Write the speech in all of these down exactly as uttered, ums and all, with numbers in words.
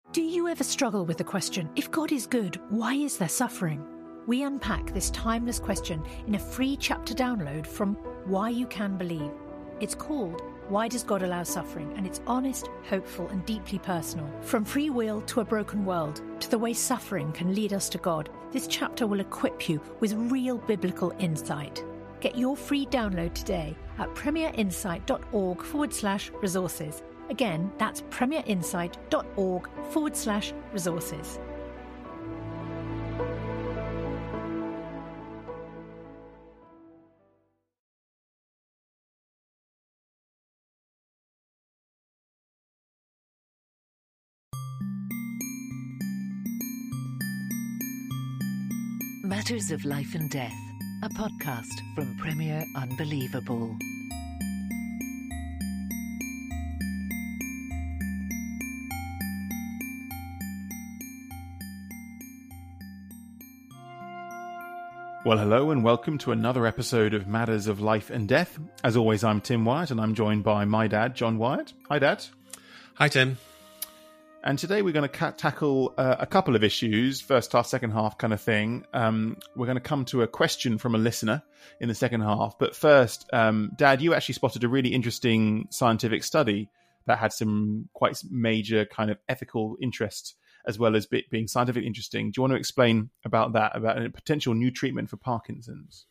Do you ever struggle with the question, if God is good, why is there suffering? We unpack this timeless question in a free chapter download from Why You Can Believe. It's called Why Does God Allow Suffering? And it's honest, hopeful and deeply personal. From free will to a broken world, to the way suffering can lead us to God, this chapter will equip you with real biblical insight. Get your free download today at premierinsight.org forward slash resources. Again, that's premierinsight.org forward slash resources. Matters of Life and Death, a podcast from Premier Unbelievable. Well, hello and welcome to another episode of Matters of Life and Death. As always, I'm Tim Wyatt and I'm joined by my dad, John Wyatt. Hi, Dad. Hi, Tim. And today we're going to ca- tackle uh, a couple of issues, first half, second half kind of thing. Um, we're going to come to a question from a listener in the second half. But first, um, Dad, you actually spotted a really interesting scientific study that had some quite major kind of ethical interest as well as be- being scientifically interesting. Do you want to explain about that, about a potential new treatment for Parkinson's?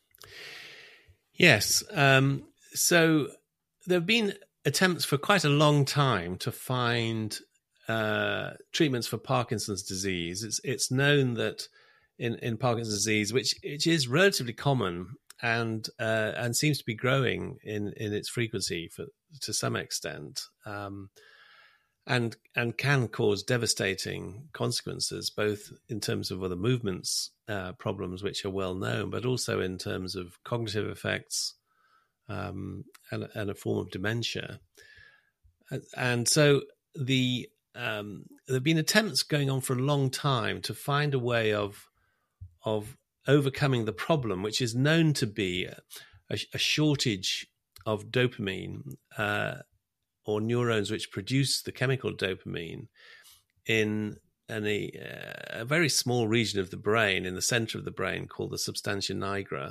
Yes. Um, so there have been attempts for quite a long time to find uh, treatments for Parkinson's disease. It's it's known that in, in Parkinson's disease, which which is relatively common and uh, and seems to be growing in, in its frequency for to some extent, um, and and can cause devastating consequences, both in terms of other movements uh, problems, which are well known, but also in terms of cognitive effects um, and, and a form of dementia. And so the um, there have been attempts going on for a long time to find a way of of overcoming the problem, which is known to be a, a shortage of dopamine uh, or neurons which produce the chemical dopamine in an, a, a very small region of the brain, in the center of the brain, called the substantia nigra,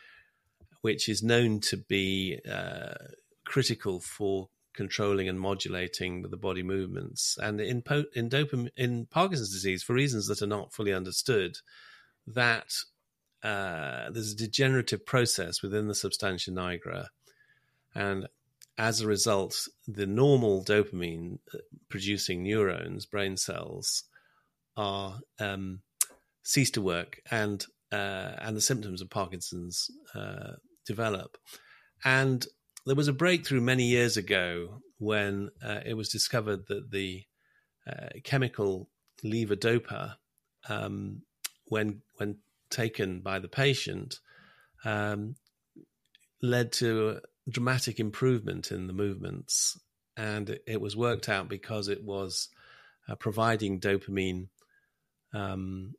which is known to be uh, critical for controlling and modulating the body movements. And in po- in dopamine in Parkinson's disease, for reasons that are not fully understood, that uh, there's a degenerative process within the substantia nigra, and as a result, the normal dopamine producing neurons, brain cells, are um, cease to work, and uh, and the symptoms of Parkinson's uh, develop. And there was a breakthrough many years ago when uh, it was discovered that the uh, chemical levodopa, um, when when taken by the patient, um, led to a dramatic improvement in the movements. And it, it was worked out because it was uh, providing dopamine um,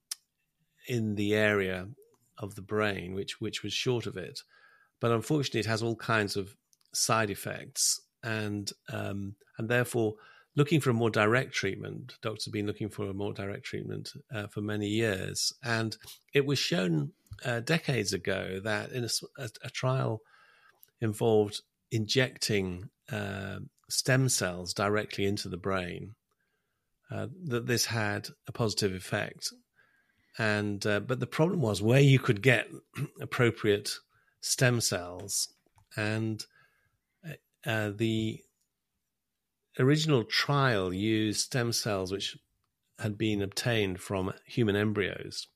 in the area of the brain, which which was short of it. But unfortunately, it has all kinds of side effects, and um, and therefore, looking for a more direct treatment, doctors have been looking for a more direct treatment uh, for many years. And it was shown uh, decades ago that in a, a, a trial involved injecting uh, stem cells directly into the brain, uh, that this had a positive effect. And uh, but the problem was where you could get appropriate stem cells, and uh, the original trial used stem cells which had been obtained from human embryos,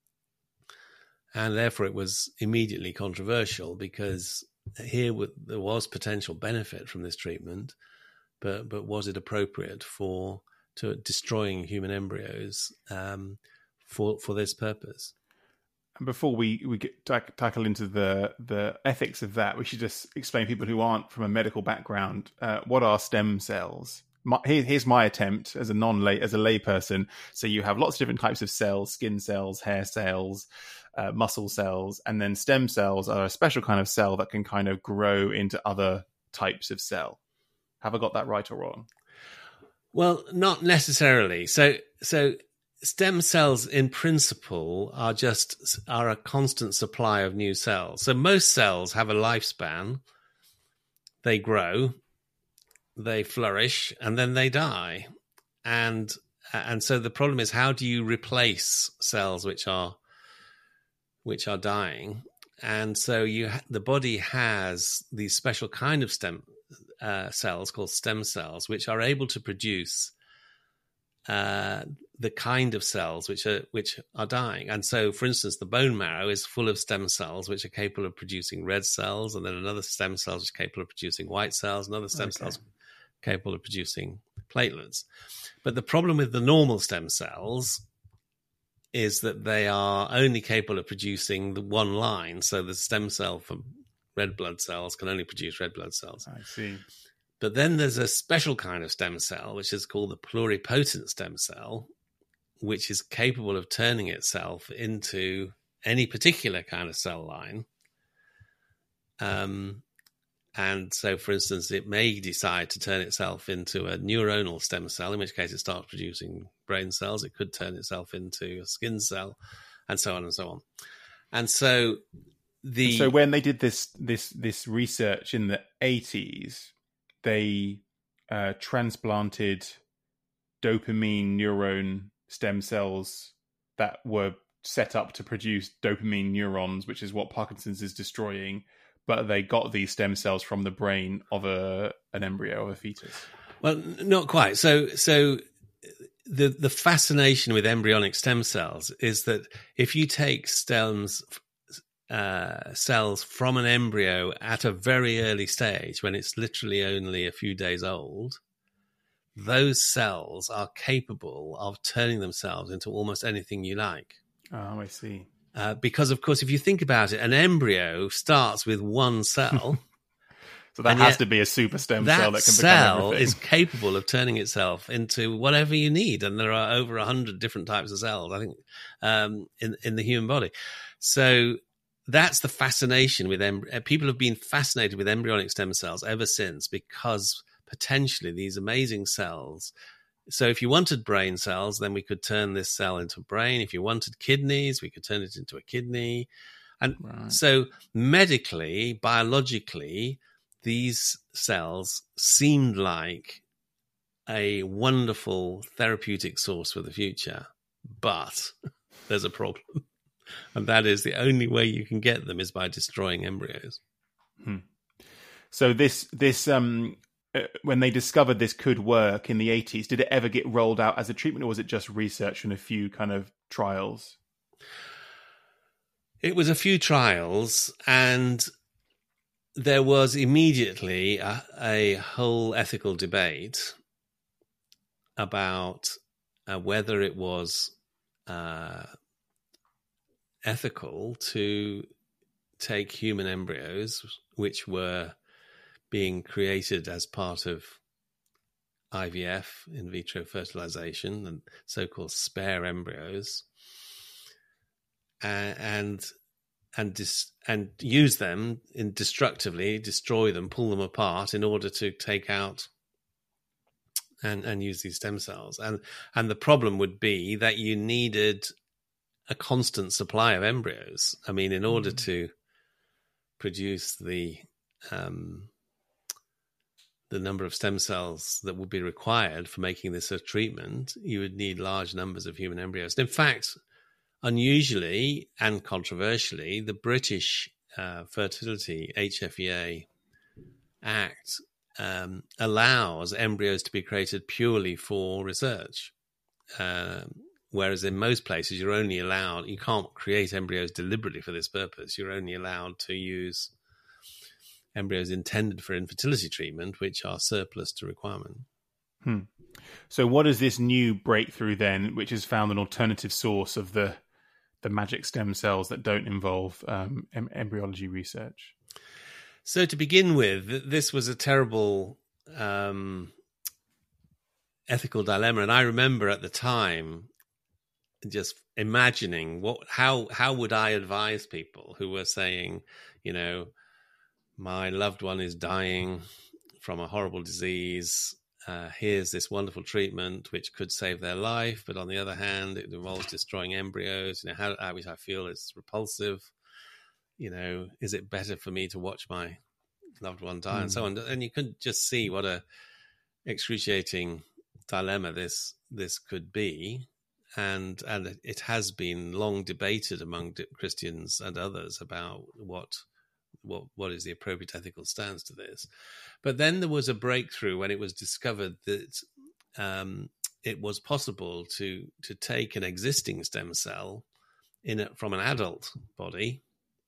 and therefore it was immediately controversial because here there was potential benefit from this treatment, but but was it appropriate for to destroying human embryos um, for for this purpose? And before we, we get tack, tackle into the, the ethics of that, we should just explain to people who aren't from a medical background, uh, what are stem cells? My, here, here's my attempt as a non-lay, as a lay person. So you have lots of different types of cells: skin cells, hair cells, uh, muscle cells, and then stem cells are a special kind of cell that can kind of grow into other types of cell. Have I got that right or wrong? Well, not necessarily. So, so stem cells in principle are just are a constant supply of new cells. So most cells have a lifespan. They grow, they flourish, and then they die. And and so the problem is, how do you replace cells which are which are dying? And so you ha- the body has these special kind of stem uh, cells called stem cells, which are able to produce uh, the kind of cells which are which are dying. And so, for instance, the bone marrow is full of stem cells which are capable of producing red cells, and then another stem cells which are capable of producing white cells, another stem okay. cells capable of producing platelets. But the problem with the normal stem cells is that they are only capable of producing the one line. So the stem cell from red blood cells can only produce red blood cells. I see. But then there's a special kind of stem cell, which is called the pluripotent stem cell, which is capable of turning itself into any particular kind of cell line. Um, and so, for instance, it may decide to turn itself into a neuronal stem cell, in which case it starts producing brain cells. It could turn itself into a skin cell, and so on and so on. And so the so when they did this this this research in the eighties, they uh, transplanted dopamine neuron stem cells that were set up to produce dopamine neurons, which is what Parkinson's is destroying. But they got these stem cells from the brain of a an embryo of a fetus. Well, not quite. So, so the the fascination with embryonic stem cells is that if you take stems uh, cells from an embryo at a very early stage, when it's literally only a few days old, those cells are capable of turning themselves into almost anything you like. Oh, I see. Uh, because, of course, if you think about it, an embryo starts with one cell. So that has to be a super stem cell that can become everything. That cell is capable of turning itself into whatever you need. And there are over one hundred different types of cells, I think, um, in, in the human body. So that's the fascination with em- people have been fascinated with embryonic stem cells ever since, because potentially these amazing cells. So if you wanted brain cells, then we could turn this cell into a brain. If you wanted kidneys, we could turn it into a kidney. And right. So medically, biologically, these cells seemed like a wonderful therapeutic source for the future. But there's a problem. And that is the only way you can get them is by destroying embryos. Hmm. So this this um. Uh, when they discovered this could work in the eighties, did it ever get rolled out as a treatment, or was it just research and a few kind of trials? It was a few trials, and there was immediately a, a whole ethical debate about uh, whether it was uh, ethical to take human embryos, which were being created as part of I V F, in vitro fertilization, and so-called spare embryos, and and and, dis, and use them in destructively, destroy them, pull them apart in order to take out and and use these stem cells. And and the problem would be that you needed a constant supply of embryos. I mean, in order to produce the um, the number of stem cells that would be required for making this a treatment, you would need large numbers of human embryos. In fact, unusually and controversially, the British uh, Fertility H F E A Act um, allows embryos to be created purely for research, uh, whereas in most places you're only allowed, you can't create embryos deliberately for this purpose. You're only allowed to use embryos intended for infertility treatment, which are surplus to requirement. Hmm. So what is this new breakthrough then, which has found an alternative source of the the magic stem cells that don't involve um, em- embryology research? So to begin with, this was a terrible um, ethical dilemma. And I remember at the time just imagining what how how would I advise people who were saying, you know, my loved one is dying from a horrible disease. uh, here's this wonderful treatment which could save their life, but on the other hand, it involves destroying embryos. You know, how, how which I feel is repulsive. You know, is it better for me to watch my loved one die, mm. and so on? And you could just see what a excruciating dilemma this this could be, and and it has been long debated among Christians and others about what what what is the appropriate ethical stance to this. But then there was a breakthrough when it was discovered that um, it was possible to to take an existing stem cell in a, from an adult body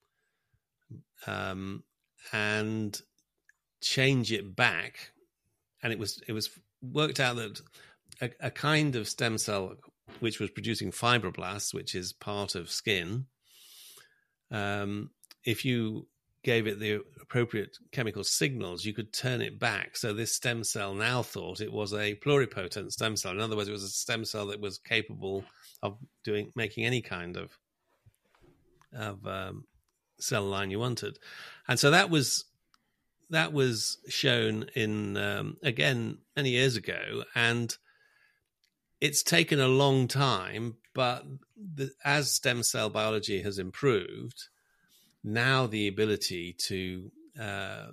um, and change it back, and it was it was worked out that a, a kind of stem cell which was producing fibroblasts, which is part of skin, um, if you gave it the appropriate chemical signals, you could turn it back. So this stem cell now thought it was a pluripotent stem cell. In other words, it was a stem cell that was capable of doing making any kind of of um, cell line you wanted. And so that was that was shown in um, again many years ago, and it's taken a long time. But the, as stem cell biology has improved, now the ability to uh,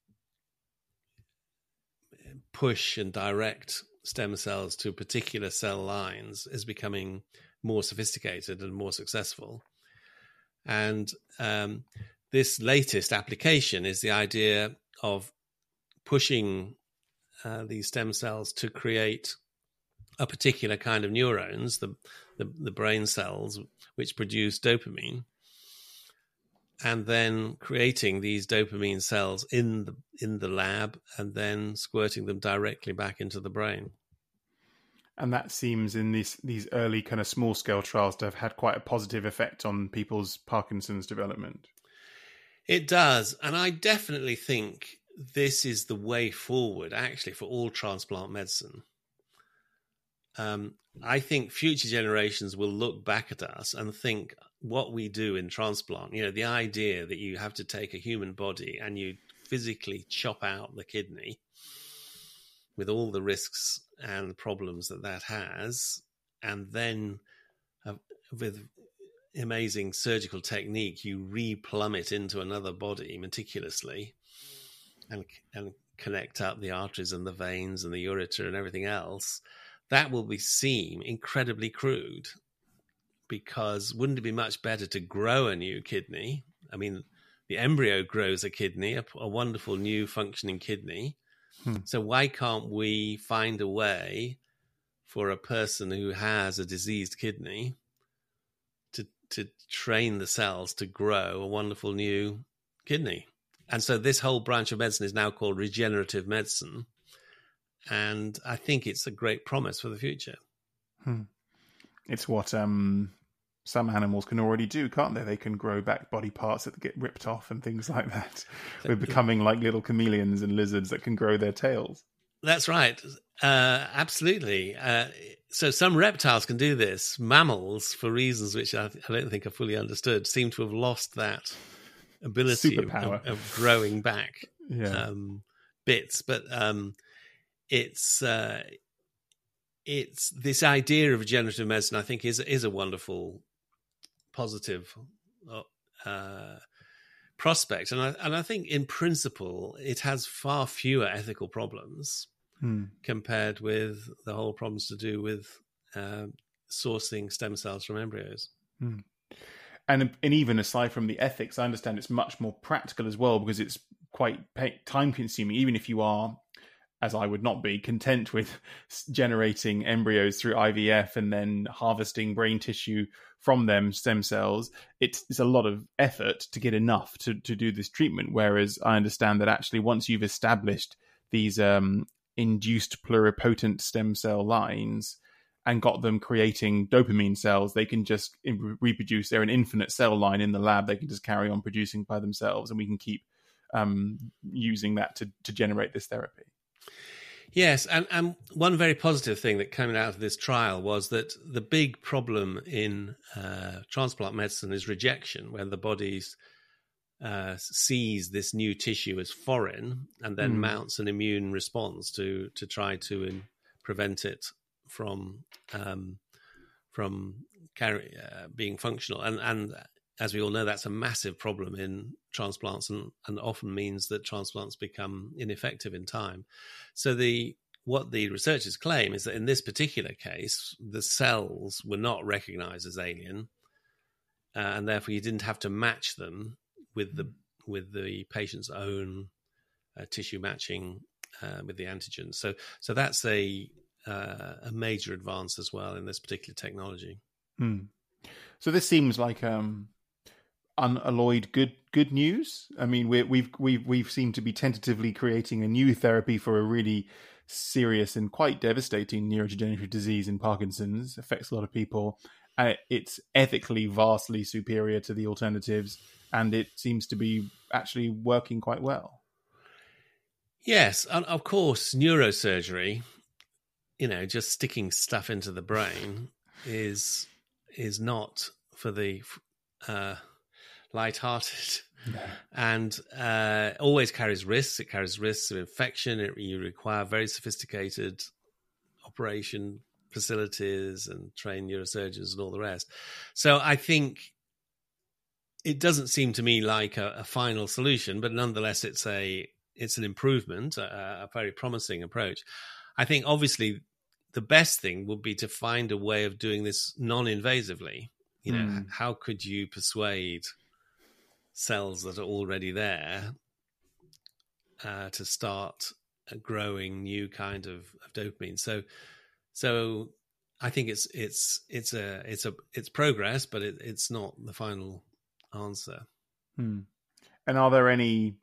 push and direct stem cells to particular cell lines is becoming more sophisticated and more successful. And um, this latest application is the idea of pushing uh, these stem cells to create a particular kind of neurons, the, the, the brain cells, which produce dopamine, and then creating these dopamine cells in the in the lab and then squirting them directly back into the brain. And that seems in these these early kind of small scale trials to have had quite a positive effect on people's Parkinson's development. It does. And I definitely think this is the way forward, actually, for all transplant medicine. Um, I think future generations will look back at us and think what we do in transplant, you know, the idea that you have to take a human body and you physically chop out the kidney with all the risks and problems that that has, and then uh, with amazing surgical technique, you replumb it into another body meticulously and, and connect up the arteries and the veins and the ureter and everything else. That will be seem incredibly crude, because wouldn't it be much better to grow a new kidney? I mean, the embryo grows a kidney, a, a wonderful new functioning kidney. Hmm. So why can't we find a way for a person who has a diseased kidney to to train the cells to grow a wonderful new kidney? And so this whole branch of medicine is now called regenerative medicine. And I think it's a great promise for the future. Hmm. It's what um, some animals can already do, can't they? They can grow back body parts that get ripped off and things like that. We're becoming like little chameleons and lizards that can grow their tails. That's right. Uh, absolutely. Uh, so some reptiles can do this. Mammals, for reasons which I, I don't think are fully understood, seem to have lost that ability of, of growing back yeah. um, bits. But... Um, It's uh, it's this idea of regenerative medicine, I think, is is a wonderful, positive uh, prospect, and I and I think in principle it has far fewer ethical problems hmm. compared with the whole problems to do with uh, sourcing stem cells from embryos. Hmm. And and even aside from the ethics, I understand it's much more practical as well, because it's quite time consuming, even if you are, as I would not be, content with generating embryos through I V F and then harvesting brain tissue from them, stem cells. It's, it's a lot of effort to get enough to, to do this treatment. Whereas I understand that actually once you've established these um, induced pluripotent stem cell lines and got them creating dopamine cells, they can just reproduce. They're an infinite cell line in the lab. They can just carry on producing by themselves, and we can keep um, using that to, to generate this therapy. Yes, and, and one very positive thing that came out of this trial was that the big problem in uh, transplant medicine is rejection, when the body's uh, sees this new tissue as foreign and then mm. mounts an immune response to to try to in, prevent it from um, from carry, uh, being functional. And and as we all know, that's a massive problem in transplants, and, and often means that transplants become ineffective in time. So the what the researchers claim is that in this particular case, the cells were not recognized as alien, uh, and therefore you didn't have to match them with the with the patient's own uh, tissue matching uh, with the antigen. So so that's a uh, a major advance as well in this particular technology. Hmm. So this seems like um, unalloyed good good news. I mean, we're, we've we've we've seemed to be tentatively creating a new therapy for a really serious and quite devastating neurodegenerative disease in Parkinson's. Affects a lot of people. Uh, it's ethically vastly superior to the alternatives, and it seems to be actually working quite well. Yes, and of course, neurosurgery, you know, just sticking stuff into the brain is is not for the uh, light-hearted. No. And uh, always carries risks. It carries risks of infection. It, you require very sophisticated operation facilities and trained neurosurgeons and all the rest. So I think it doesn't seem to me like a, a final solution, but nonetheless, it's a it's an improvement, a, a very promising approach. I think obviously the best thing would be to find a way of doing this non-invasively. You know, mm. how could you persuade cells that are already there uh, to start growing new kind of, of dopamine? So, so I think it's it's it's a it's a it's progress, but it, it's not the final answer. Hmm. And are there any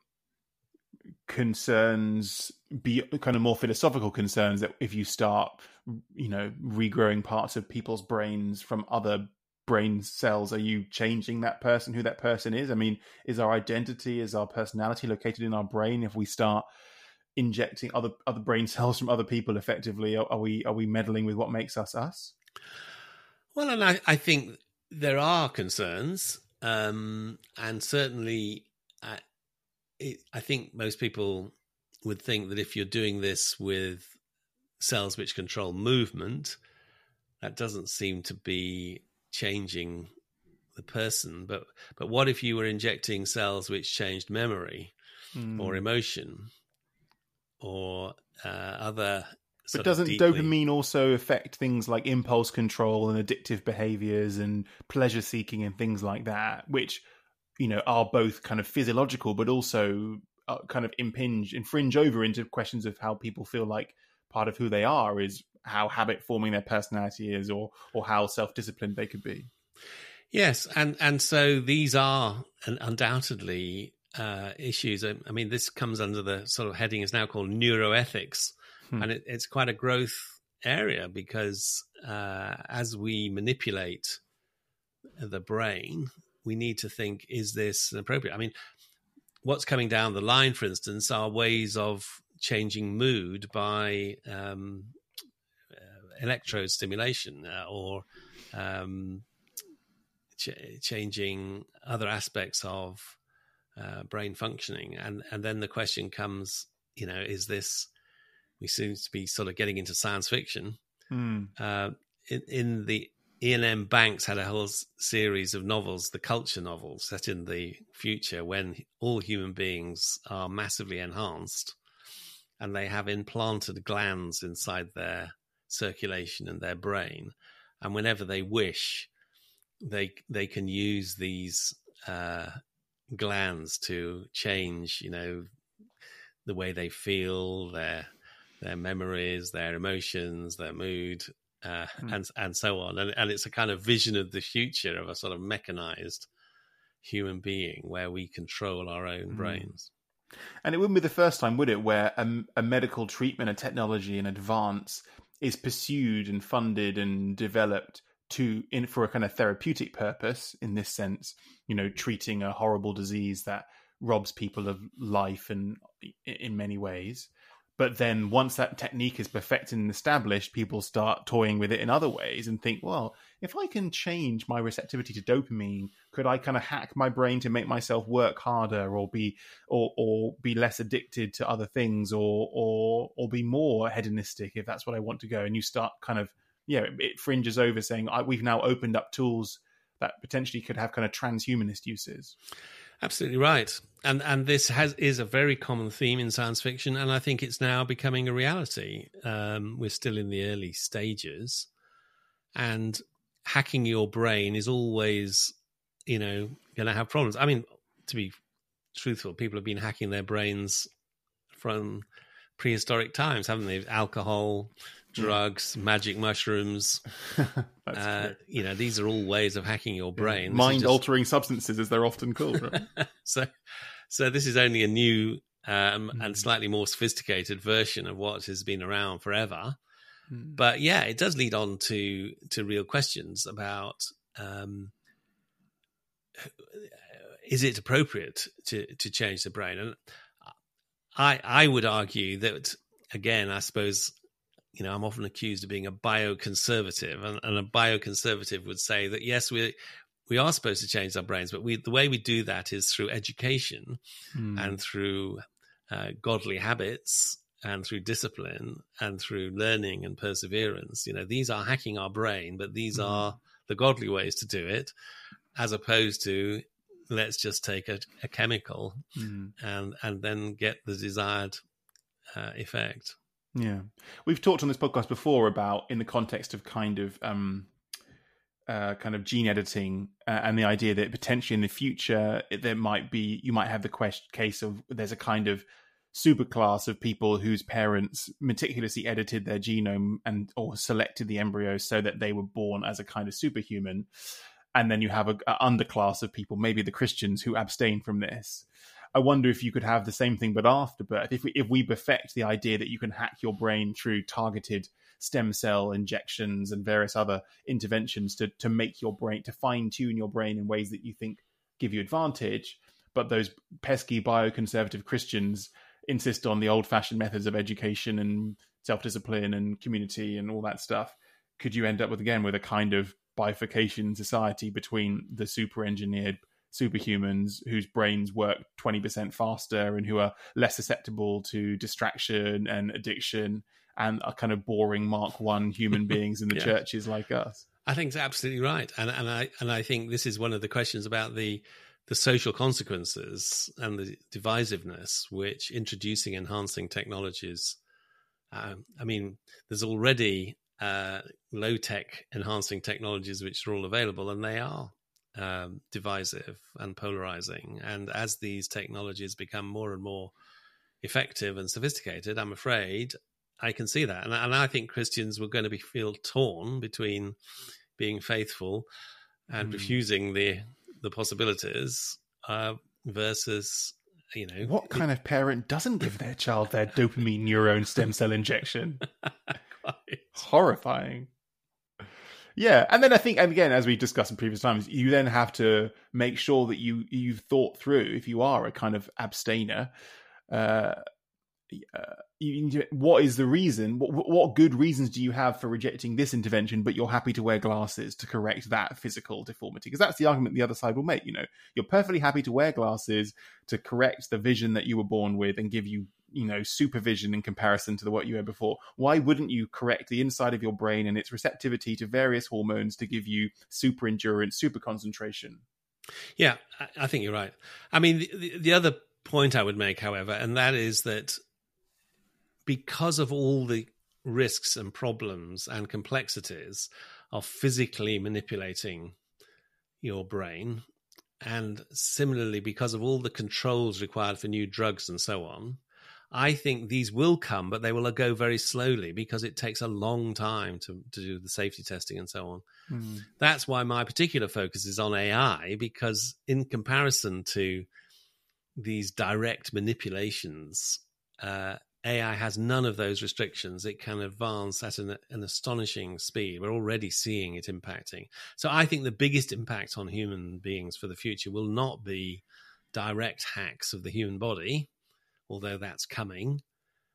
concerns, be kind of more philosophical concerns, that if you start, you know, regrowing parts of people's brains from other brain cells, are you changing that person, who that person is? I mean, is our identity, is our personality located in our brain? If we start injecting other other brain cells from other people effectively, are, are we are we meddling with what makes us us? Well, and I, I think there are concerns, um, and certainly uh, it, I think most people would think that if you're doing this with cells which control movement, that doesn't seem to be changing the person. But but what if you were injecting cells which changed memory mm. or emotion or uh, other sort But doesn't of deeply... dopamine also affect things like impulse control and addictive behaviors and pleasure seeking and things like that, which, you know, are both kind of physiological but also uh, kind of impinge, infringe over into questions of how people feel like part of who they are is how habit forming their personality is, or or how self-disciplined they could be. Yes, and and so these are undoubtedly uh, issues. I, I mean, this comes under the sort of heading is now called neuroethics, hmm. and it, it's quite a growth area because uh, as we manipulate the brain, we need to think: is this appropriate? I mean, what's coming down the line, for instance, are ways of changing mood by um, electrode stimulation uh, or um, ch- changing other aspects of uh, brain functioning. And, and then the question comes, you know, is this, we seem to be sort of getting into science fiction. Mm. Uh, in, in the Ian M. Banks had a whole series of novels, the culture novels, set in the future when all human beings are massively enhanced and they have implanted glands inside their circulation in their brain, and whenever they wish, they they can use these uh, glands to change, you know, the way they feel, their their memories, their emotions, their mood, uh, mm. and and so on. And, and it's a kind of vision of the future of a sort of mechanized human being where we control our own mm. brains. And it wouldn't be the first time, would it, where a, a medical treatment, a technology, an advance is pursued and funded and developed to in for a kind of therapeutic purpose, in this sense, you know, treating a horrible disease that robs people of life and in many ways. But then once that technique is perfected and established, people start toying with it in other ways and think, well, if I can change my receptivity to dopamine, could I kind of hack my brain to make myself work harder, or be or or be less addicted to other things, or or or be more hedonistic if that's what I want to go? And you start kind of, yeah, it, it fringes over saying, I, we've now opened up tools that potentially could have kind of transhumanist uses. Absolutely right. And and this has is a very common theme in science fiction, and I think it's now becoming a reality. Um, we're still in the early stages, and hacking your brain is always, you know, going to have problems. I mean, to be truthful, people have been hacking their brains from prehistoric times, haven't they? Alcohol, drugs, yeah. magic mushrooms. uh, you know, these are all ways of hacking your brain. Yeah. Mind-altering just... substances, as they're often called. Right? so, so this is only a new um, mm. and slightly more sophisticated version of what has been around forever. Mm. But yeah, it does lead on to to real questions about um, is it appropriate to to change the brain? And I I would argue that, again, I suppose, you know, I'm often accused of being a bioconservative, and, and a bioconservative would say that, yes, we we are supposed to change our brains, but we the way we do that is through education mm. and through uh, godly habits and through discipline and through learning and perseverance. You know, these are hacking our brain, but these mm. are the godly ways to do it, as opposed to let's just take a, a chemical mm. and and then get the desired uh, effect. Yeah. We've talked on this podcast before about, in the context of kind of um, uh, kind of gene editing uh, and the idea that potentially in the future it, there might be, you might have the question, case of there's a kind of superclass of people whose parents meticulously edited their genome and or selected the embryos so that they were born as a kind of superhuman. And then you have a, a underclass of people, maybe the Christians, who abstain from this. I wonder if you could have the same thing, but after birth. If we if we perfect the idea that you can hack your brain through targeted stem cell injections and various other interventions to to make your brain, to fine tune your brain in ways that you think give you advantage, but those pesky bioconservative Christians insist on the old fashioned methods of education and self discipline and community and all that stuff, could you end up with again with a kind of bifurcation society between the super engineered superhumans whose brains work twenty percent faster and who are less susceptible to distraction and addiction, and are kind of boring Mark One human beings in the yeah. churches like us? I think it's absolutely right, and and I and I think this is one of the questions about the the social consequences and the divisiveness which introducing enhancing technologies. Um, I mean, there's already uh, low tech enhancing technologies which are all available, and they are Um, divisive and polarizing. And as these technologies become more and more effective and sophisticated, I'm afraid I can see that. And, and I think Christians were going to be feel torn between being faithful and mm. refusing the the possibilities uh, versus, you know... What kind it, of parent doesn't give their child their dopamine neuron stem cell injection? Horrifying. Yeah, and then I think, and again, as we discussed in previous times, you then have to make sure that you you've thought through, if you are a kind of abstainer, uh, uh, you, what is the reason? What, what good reasons do you have for rejecting this intervention, but you're happy to wear glasses to correct that physical deformity? Because that's the argument the other side will make. You know, you're perfectly happy to wear glasses to correct the vision that you were born with and give you, you know, supervision in comparison to the what you had before. Why wouldn't you correct the inside of your brain and its receptivity to various hormones to give you super endurance, super concentration? Yeah, I think you're right. I mean, the, the other point I would make, however, and that is that because of all the risks and problems and complexities of physically manipulating your brain, and similarly because of all the controls required for new drugs and so on, I think these will come, but they will go very slowly because it takes a long time to, to do the safety testing and so on. Mm. That's why my particular focus is on A I, because in comparison to these direct manipulations, uh, A I has none of those restrictions. It can advance at an, an astonishing speed. We're already seeing it impacting. So I think the biggest impact on human beings for the future will not be direct hacks of the human body, although that's coming.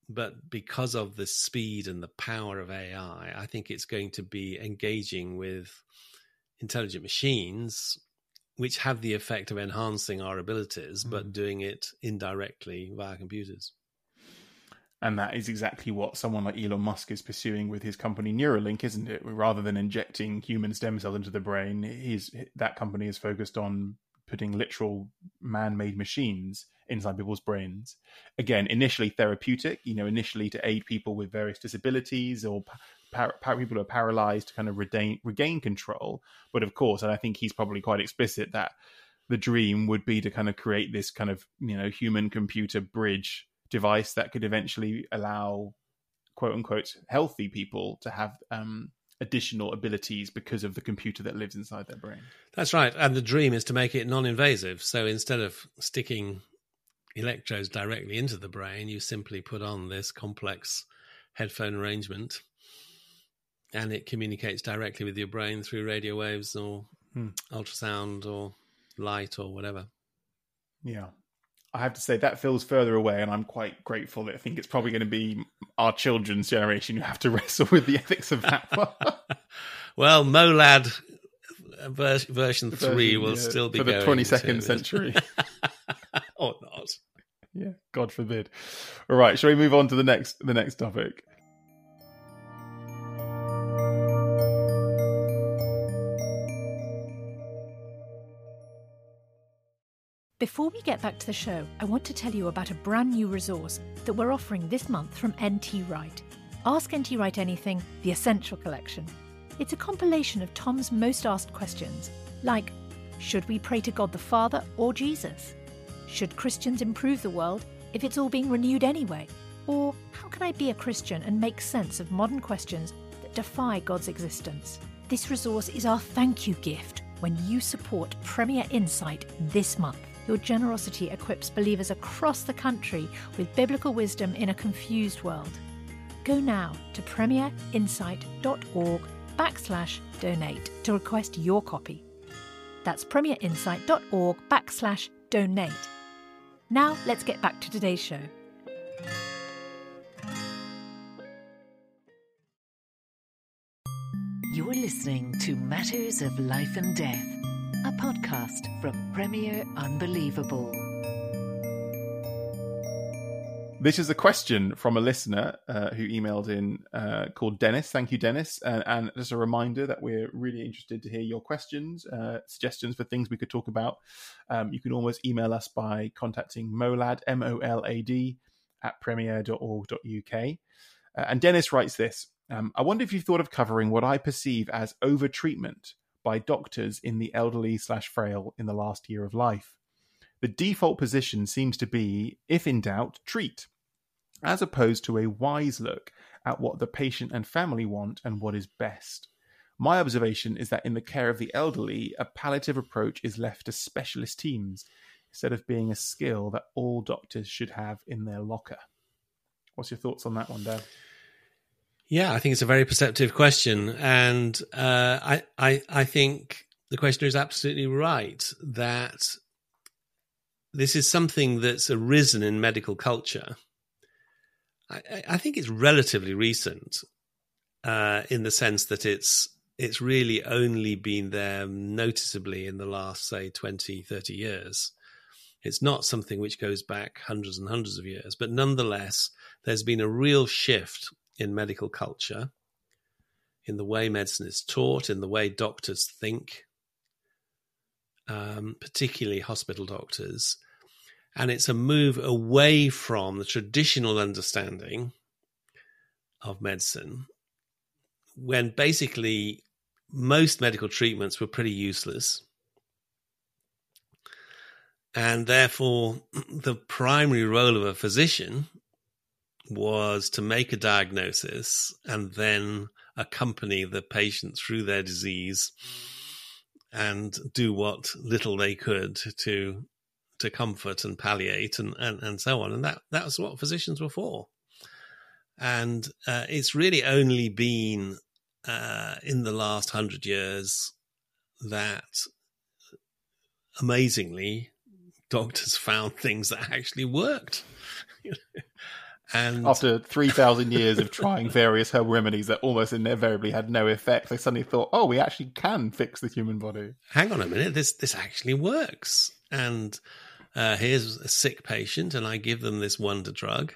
but because of the speed and the power of A I, I think it's going to be engaging with intelligent machines, which have the effect of enhancing our abilities, mm. but doing it indirectly via computers. And that is exactly what someone like Elon Musk is pursuing with his company Neuralink, isn't it? Rather than injecting human stem cells into the brain, he's, that company is focused on putting literal man-made machines inside people's brains. Again, initially therapeutic, you know, initially to aid people with various disabilities or par- par- people who are paralyzed to kind of regain, regain control. But of course, and I think he's probably quite explicit that the dream would be to kind of create this kind of, you know, human-computer bridge device that could eventually allow, quote unquote, healthy people to have um, additional abilities because of the computer that lives inside their brain. That's right. And the dream is to make it non-invasive. So instead of sticking electrodes directly into the brain, you simply put on this complex headphone arrangement and it communicates directly with your brain through radio waves or hmm. ultrasound or light or whatever. Yeah. I have to say that feels further away, and I'm quite grateful that I think it's probably going to be our children's generation who have to wrestle with the ethics of that. Well, MOLAD ver- version three version, will yeah, still be for the going twenty-second to... century. Or not. Yeah, God forbid. All right, shall we move on to the next the next topic? Before we get back to the show, I want to tell you about a brand new resource that we're offering this month from N T Wright. Ask N T Wright Anything, the Essential Collection. It's a compilation of Tom's most asked questions, like, should we pray to God the Father or Jesus? Should Christians improve the world if it's all being renewed anyway? Or how can I be a Christian and make sense of modern questions that defy God's existence? This resource is our thank you gift when you support Premier Insight this month. Your generosity equips believers across the country with biblical wisdom in a confused world. Go now to premierinsight.org backslash donate to request your copy. That's premierinsight.org backslash donate. Now let's get back to today's show. You're listening to Matters of Life and Death, a podcast from Premier Unbelievable. This is a question from a listener uh, who emailed in uh, called Dennis. Thank you, Dennis. And, and just a reminder that we're really interested to hear your questions, uh, suggestions for things we could talk about. Um, you can always email us by contacting MOLAD, M O L A D, at premier dot org dot U K. Uh, and Dennis writes this. Um, I wonder if you've thought of covering what I perceive as over-treatment by doctors in the elderly slash frail in the last year of life. The default position seems to be, if in doubt, treat, as opposed to a wise look at what the patient and family want and what is best. My observation is that in the care of the elderly, a palliative approach is left to specialist teams instead of being a skill that all doctors should have in their locker. What's your thoughts on that one, Dad? Yeah, I think it's a very perceptive question. And uh, I, I, I think the questioner is absolutely right that this is something that's arisen in medical culture. I, I think it's relatively recent uh, in the sense that it's it's really only been there noticeably in the last, say, twenty, thirty years. It's not something which goes back hundreds and hundreds of years, but nonetheless, there's been a real shift in medical culture, in the way medicine is taught, in the way doctors think, um, particularly hospital doctors. And it's a move away from the traditional understanding of medicine, when basically most medical treatments were pretty useless. And therefore, the primary role of a physician was to make a diagnosis and then accompany the patient through their disease and do what little they could to to comfort and palliate and, and, and so on. And that, that was what physicians were for. And uh, it's really only been uh, in the last hundred years that, amazingly, doctors found things that actually worked. And after three thousand years of trying various herbal remedies that almost invariably had no effect, they suddenly thought, oh, we actually can fix the human body. Hang on a minute, this this actually works. And uh, here's a sick patient, and I give them this wonder drug,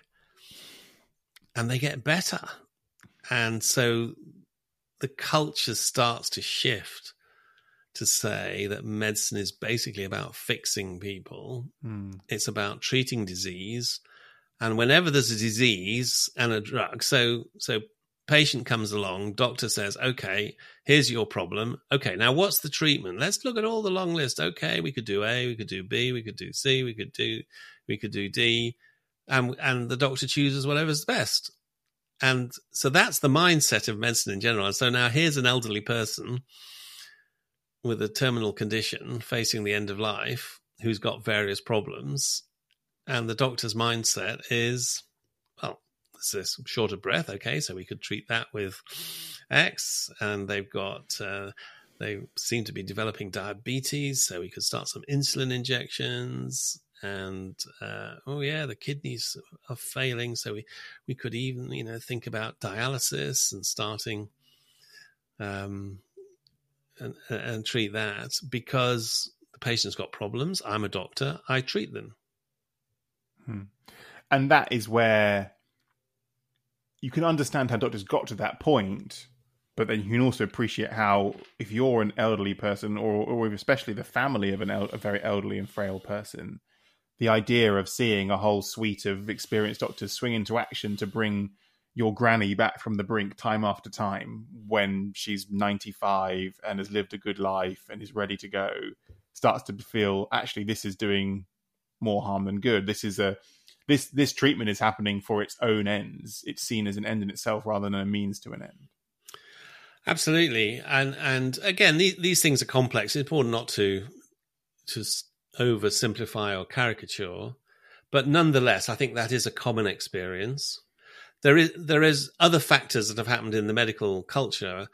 and they get better. And so the culture starts to shift to say that medicine is basically about fixing people. Mm. It's about treating disease. And whenever there's a disease and a drug, so so patient comes along, doctor says, okay, here's your problem. Okay, now what's the treatment? Let's look at all the long list. Okay, we could do A, we could do B, we could do C, we could do we could do D, and and the doctor chooses whatever's best. And so that's the mindset of medicine in general. And so now here's an elderly person with a terminal condition facing the end of life who's got various problems. And the doctor's mindset is, well, this is short of breath. Okay, so we could treat that with X. And they've got, uh, they seem to be developing diabetes, so we could start some insulin injections. And, uh, oh, yeah, the kidneys are failing, so we, we could even, you know, think about dialysis and starting um, and, and treat that, because the patient's got problems. I'm a doctor. I treat them. Hmm. And that is where you can understand how doctors got to that point, but then you can also appreciate how, if you're an elderly person, or, or especially the family of an el- a very elderly and frail person, the idea of seeing a whole suite of experienced doctors swing into action to bring your granny back from the brink time after time when she's ninety-five and has lived a good life and is ready to go, starts to feel, actually, this is doing more harm than good. This is a this this treatment is happening for its own ends. It's seen as an end in itself rather than a means to an end. Absolutely, and and again, these, these things are complex. It's important not to to oversimplify or caricature, but nonetheless, I think that is a common experience. There is there is other factors that have happened in the medical culture.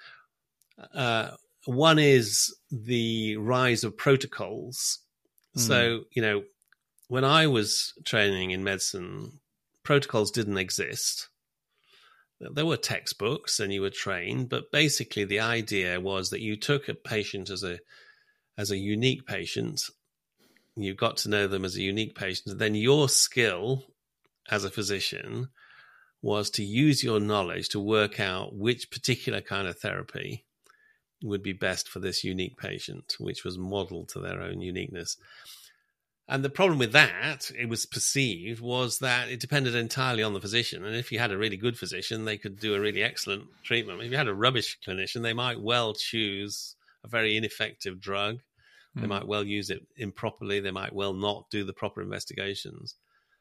Uh, one is the rise of protocols. Mm. So, you know, when I was training in medicine, protocols didn't exist. There were textbooks and you were trained, but basically the idea was that you took a patient as a as a unique patient. You got to know them as a unique patient, and then your skill as a physician was to use your knowledge to work out which particular kind of therapy would be best for this unique patient, which was modeled to their own uniqueness. And the problem with that, it was perceived, was that it depended entirely on the physician. And if you had a really good physician, they could do a really excellent treatment. If you had a rubbish clinician, they might well choose a very ineffective drug. They might well use it improperly. They might well not do the proper investigations.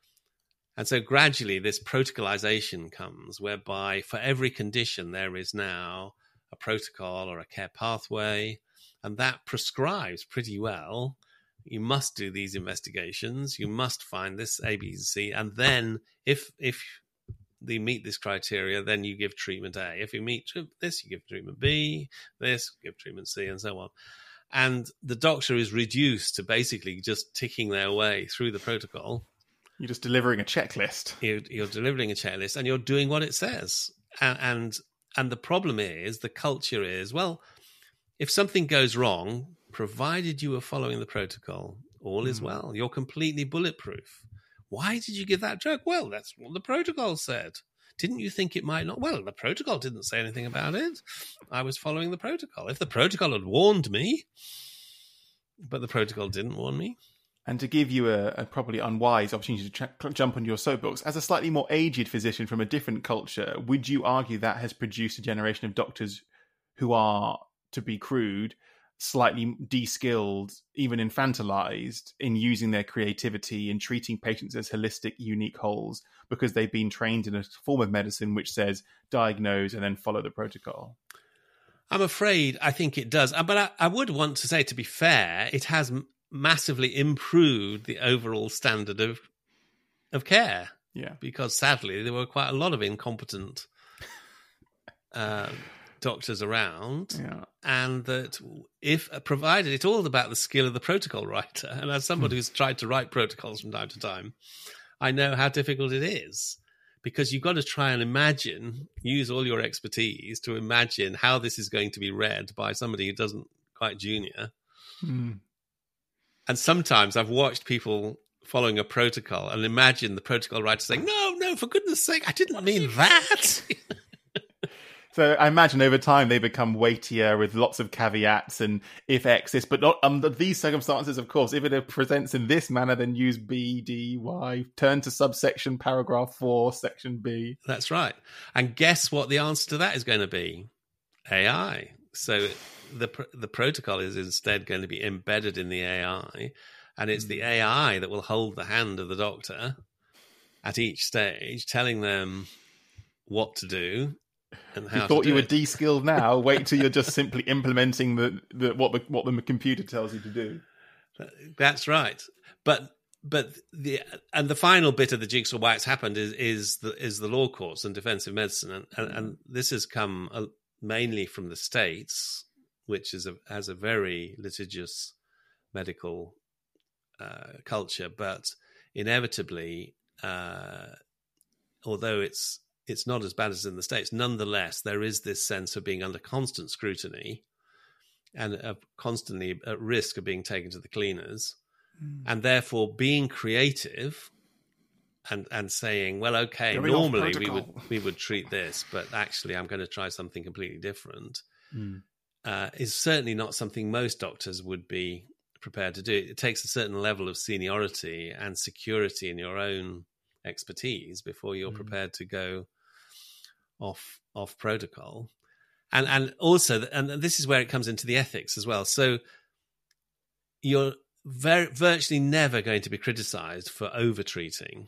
And so gradually this protocolization comes, whereby for every condition there is now a protocol or a care pathway, and that prescribes pretty well. You must do these investigations. You must find this A, B, C. And then if if they meet this criteria, then you give treatment A. If you meet this, you give treatment B, this, give treatment C, and so on. And the doctor is reduced to basically just ticking their way through the protocol. You're just delivering a checklist. You're, you're delivering a checklist, and you're doing what it says. And, and and the problem is, the culture is, well, if something goes wrong, provided you were following the protocol, all is mm. well. You're completely bulletproof. Why did you give that drug? Well, that's what the protocol said. Didn't you think it might not? Well, the protocol didn't say anything about it. I was following the protocol. If the protocol had warned me, but the protocol didn't warn me. And to give you a, a probably unwise opportunity to tra- jump on your soapbox, as a slightly more aged physician from a different culture, would you argue that has produced a generation of doctors who are, to be crude, slightly de-skilled, even infantilized in using their creativity in treating patients as holistic, unique wholes, because they've been trained in a form of medicine which says diagnose and then follow the protocol? I'm afraid I think it does. But I, I would want to say, to be fair, it has m- massively improved the overall standard of of care. Yeah. Because sadly, there were quite a lot of incompetent uh, doctors around. Yeah. And that if provided, it's all about the skill of the protocol writer. And as somebody who's tried to write protocols from time to time, I know how difficult it is, because you've got to try and imagine, use all your expertise to imagine how this is going to be read by somebody who doesn't quite junior. Mm. And sometimes I've watched people following a protocol and imagine the protocol writer saying, no, no, for goodness sake, I didn't mean that. So I imagine over time they become weightier with lots of caveats and if X this, but not under these circumstances, of course, if it presents in this manner, then use B, D, Y, turn to subsection paragraph four, section B. That's right. And guess what the answer to that is going to be? A I. So the the protocol is instead going to be embedded in the A I, and it's the A I that will hold the hand of the doctor at each stage, telling them what to do. And how you thought to you were it. de-skilled now. Wait till you're just simply implementing the, the what the what the computer tells you to do. That's right. But but the and the final bit of the jigsaw why it's happened is is the is the law courts and defensive medicine, and and, and this has come uh, mainly from the States, which is a, has a very litigious medical uh, culture, but inevitably, uh, although it's it's not as bad as in the States, nonetheless, there is this sense of being under constant scrutiny and of constantly at risk of being taken to the cleaners, mm. and therefore being creative and, and saying, well, okay, Going normally we would we would treat this, but actually I'm going to try something completely different, mm. uh, is certainly not something most doctors would be prepared to do. It takes a certain level of seniority and security in your own expertise before you're mm. prepared to go off off protocol, and and also, and this is where it comes into the ethics as well. So you're very virtually never going to be criticised for over treating,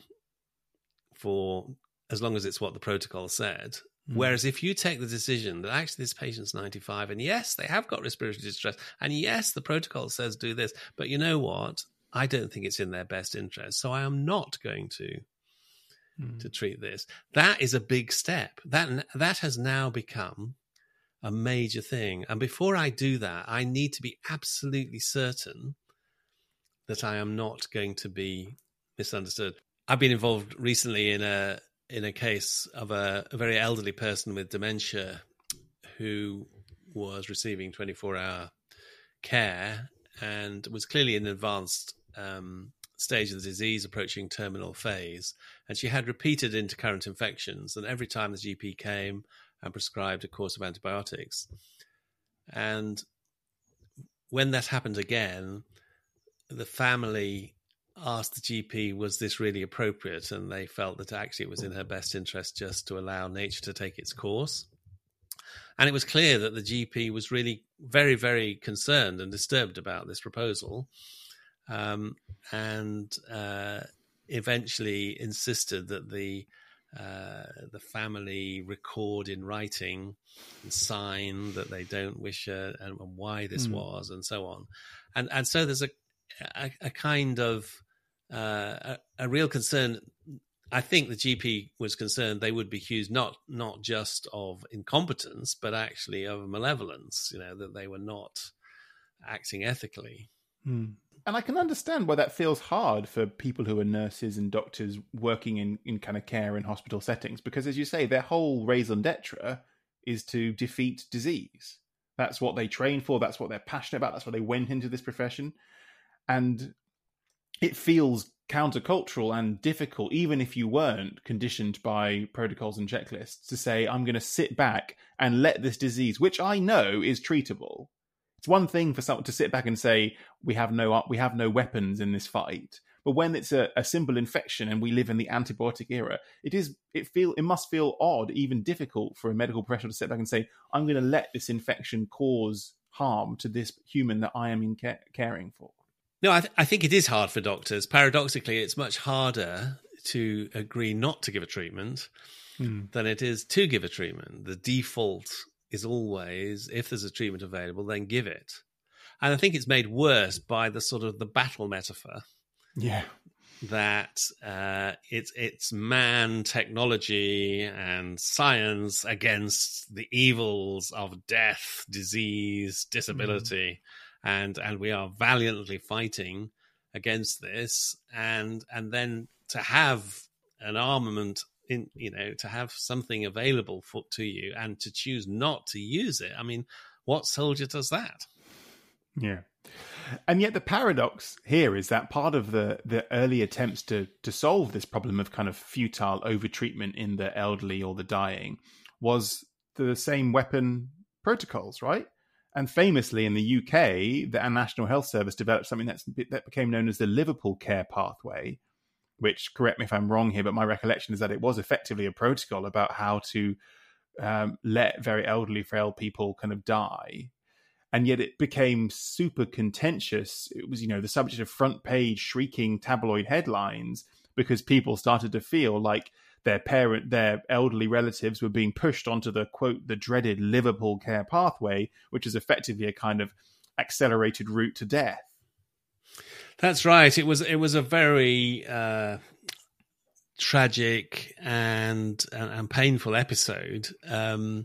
for as long as it's what the protocol said. Mm. Whereas if you take the decision that actually this patient's ninety-five, and yes, they have got respiratory distress, and yes, the protocol says do this, but you know what? I don't think it's in their best interest, so I am not going to. to treat this. That is a big step. That that has now become a major thing. And before I do that, I need to be absolutely certain that I am not going to be misunderstood. I've been involved recently in a in a case of a, a very elderly person with dementia who was receiving twenty-four hour care and was clearly in advanced um stage of the disease, approaching terminal phase, and she had repeated intercurrent infections, and every time the G P came and prescribed a course of antibiotics, and when that happened again, the family asked the G P, was this really appropriate? And they felt that actually it was in her best interest just to allow nature to take its course. And it was clear that the G P was really very, very concerned and disturbed about this proposal. Um, and uh, eventually insisted that the uh, the family record in writing and sign that they don't wish uh, and why this mm. was, and so on. And and so there's a a, a kind of uh, a, a real concern. I think the G P was concerned they would be accused not not just of incompetence, but actually of malevolence. You know, that they were not acting ethically. Mm. And I can understand why that feels hard for people who are nurses and doctors working in, in kind of care in hospital settings, because as you say, their whole raison d'etre is to defeat disease. That's what they train for. That's what they're passionate about. That's why they went into this profession. And it feels countercultural and difficult, even if you weren't conditioned by protocols and checklists, to say, I'm going to sit back and let this disease, which I know is treatable. It's one thing for someone to sit back and say, we have no we have no weapons in this fight. But when it's a, a simple infection and we live in the antibiotic era, it is it feel it must feel odd, even difficult for a medical professional to sit back and say, I'm going to let this infection cause harm to this human that I am in care, caring for. No, I, th- I think it is hard for doctors. Paradoxically, it's much harder to agree not to give a treatment hmm. than it is to give a treatment. The default is always, if there's a treatment available, then give it. And I think it's made worse by the sort of the battle metaphor. Yeah. That uh, it's it's man, technology, and science against the evils of death, disease, disability. Mm. And and we are valiantly fighting against this. And and then to have an armament in, you know, to have something available for to you and to choose not to use it. I mean, what soldier does that? Yeah. And yet the paradox here is that part of the, the early attempts to, to solve this problem of kind of futile overtreatment in the elderly or the dying was the same weapon protocols, right? And famously in the U K, the National Health Service developed something that's, that became known as the Liverpool Care Pathway, which, correct me if I'm wrong here, but my recollection is that it was effectively a protocol about how to um, let very elderly, frail people kind of die. And yet it became super contentious. It was, you know, the subject of front page shrieking tabloid headlines because people started to feel like their parent, their elderly relatives were being pushed onto the, quote, the dreaded Liverpool Care Pathway, which is effectively a kind of accelerated route to death. That's right. It was it was a very uh, tragic and, and and painful episode um,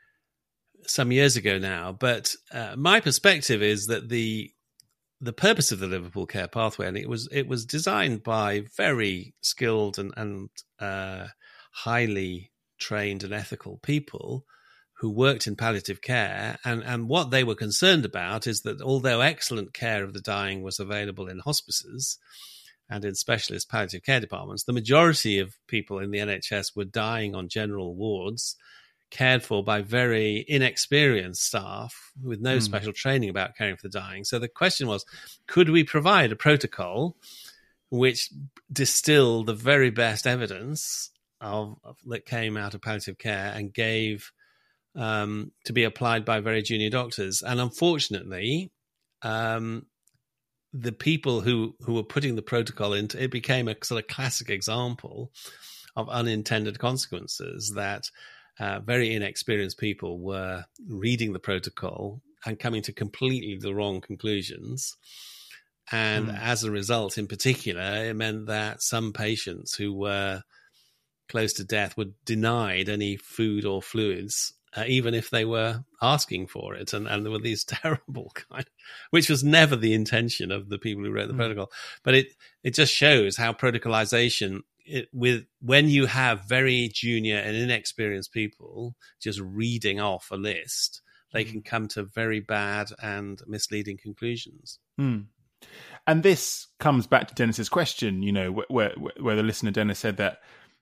some years ago now. But uh, my perspective is that the the purpose of the Liverpool Care Pathway, and it was it was designed by very skilled and and uh, highly trained and ethical people who worked in palliative care, and, and what they were concerned about is that although excellent care of the dying was available in hospices and in specialist palliative care departments, the majority of people in the N H S were dying on general wards, cared for by very inexperienced staff with no mm. special training about caring for the dying. So the question was, could we provide a protocol which distilled the very best evidence of, of that came out of palliative care and gave Um, to be applied by very junior doctors? And unfortunately, um, the people who, who were putting the protocol into it became a sort of classic example of unintended consequences, that uh, very inexperienced people were reading the protocol and coming to completely the wrong conclusions. And mm. as a result, in particular, it meant that some patients who were close to death were denied any food or fluids, Uh, even if they were asking for it. And, and there were these terrible kind of, which was never the intention of the people who wrote the mm. protocol. But it, it just shows how protocolization, it, with when you have very junior and inexperienced people just reading off a list, they mm. can come to very bad and misleading conclusions. Mm. And this comes back to Dennis's question, you know, where, where, where the listener, Dennis, said that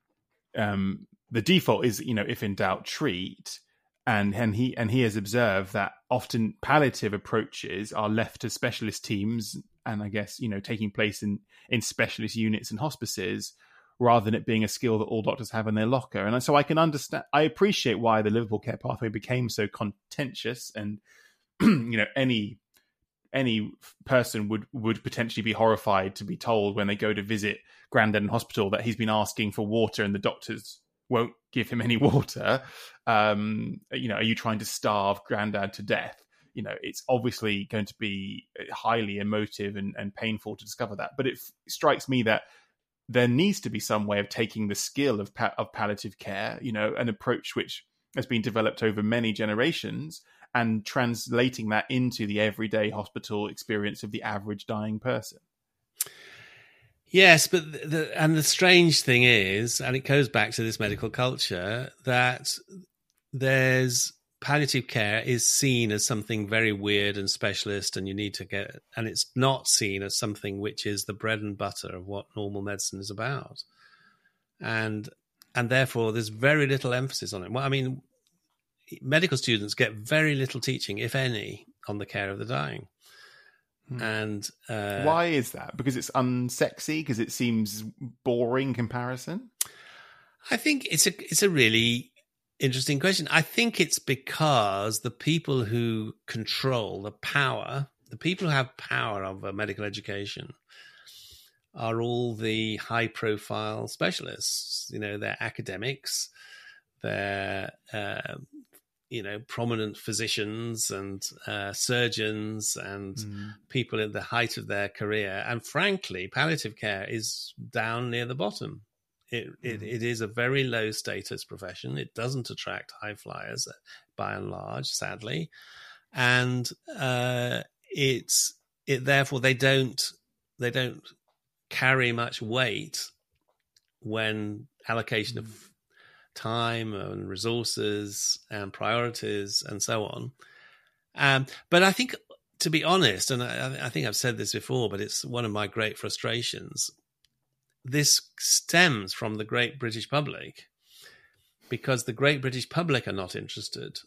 um, the default is, you know, if in doubt, treat. And and he and he has observed that often palliative approaches are left to specialist teams, and I guess, you know, taking place in, in specialist units and hospices, rather than it being a skill that all doctors have in their locker. And so I can understand, I appreciate why the Liverpool Care Pathway became so contentious, and you know, any any person would would potentially be horrified to be told when they go to visit Grandad in hospital that he's been asking for water and the doctors won't give him any water. Um, you know, are you trying to starve Grandad to death? You know, it's obviously going to be highly emotive and, and painful to discover that. But it f- strikes me that there needs to be some way of taking the skill of pa- of palliative care, you know, an approach which has been developed over many generations, and translating that into the everyday hospital experience of the average dying person. Yes, but the, and the strange thing is, and it goes back to this medical culture, that there's palliative care is seen as something very weird and specialist, and you need to get, and it's not seen as something which is the bread and butter of what normal medicine is about, and and therefore there's very little emphasis on it. Well, I mean, medical students get very little teaching, if any, on the care of the dying. And uh, why is that? Because it's unsexy? Because it seems boring comparison? I think it's a it's a really interesting question. I think it's because the people who control the power, the people who have power of a medical education, are all the high profile specialists. You know, they're academics, they're uh, you know, prominent physicians and uh, surgeons and mm. people at the height of their career. And frankly, palliative care is down near the bottom. It, mm. it it is a very low status profession. It doesn't attract high flyers by and large, sadly. And uh, it's it therefore they don't they don't carry much weight when allocation mm. of time and resources and priorities and so on. Um, but I think, to be honest, and I, I think I've said this before, but it's one of my great frustrations, this stems from the great British public, because the great British public are not interested